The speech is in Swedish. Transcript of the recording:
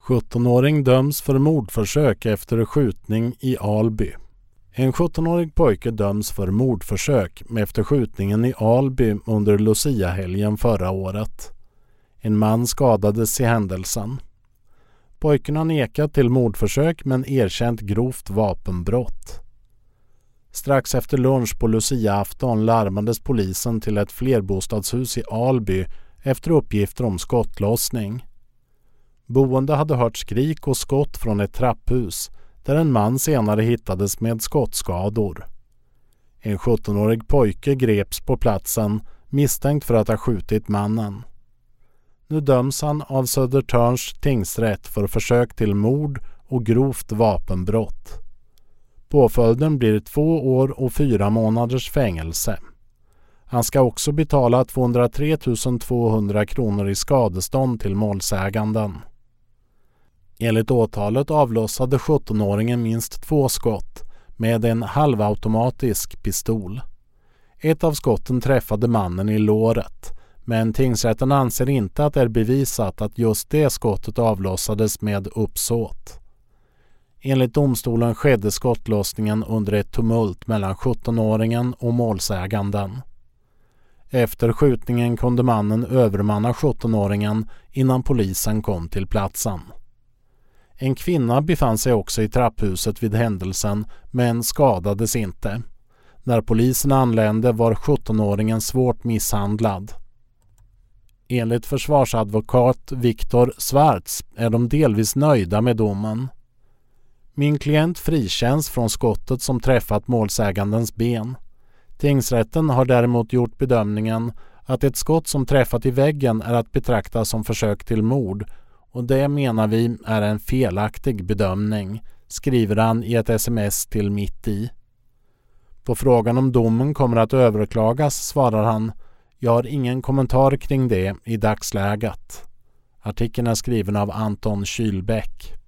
17-åring döms för mordförsök efter skjutning i Alby. En 17-årig pojke döms för mordförsök efter skjutningen i Alby under Lucia-helgen förra året. En man skadades i händelsen. Pojken har nekat till mordförsök men erkänt grovt vapenbrott. Strax efter lunch på Lucia-afton larmades polisen till ett flerbostadshus i Alby efter uppgifter om skottlossning. Boende hade hört skrik och skott från ett trapphus där en man senare hittades med skottskador. En 17-årig pojke greps på platsen misstänkt för att ha skjutit mannen. Nu döms han av Södertörns tingsrätt för försök till mord och grovt vapenbrott. Påföljden blir 2 år och 4 månaders fängelse. Han ska också betala 203 200 kronor i skadestånd till målsäganden. Enligt åtalet avlossade 17-åringen minst 2 skott med en halvautomatisk pistol. Ett av skotten träffade mannen i låret, men tingsrätten anser inte att det är bevisat att just det skottet avlossades med uppsåt. Enligt domstolen skedde skottlossningen under ett tumult mellan 17-åringen och målsäganden. Efter skjutningen kunde mannen övermanna 17-åringen innan polisen kom till platsen. En kvinna befann sig också i trapphuset vid händelsen men skadades inte. När polisen anlände var 17-åringen svårt misshandlad. Enligt försvarsadvokat Viktor Svarts är de delvis nöjda med domen. Min klient frikänns från skottet som träffat målsägandens ben. Tingsrätten har däremot gjort bedömningen att ett skott som träffat i väggen är att betrakta som försök till mord, och det menar vi är en felaktig bedömning, skriver han i ett sms till Mitt i. På frågan om domen kommer att överklagas svarar han: "Jag har ingen kommentar kring det i dagsläget." Artikeln är skriven av Anton Kylbäck.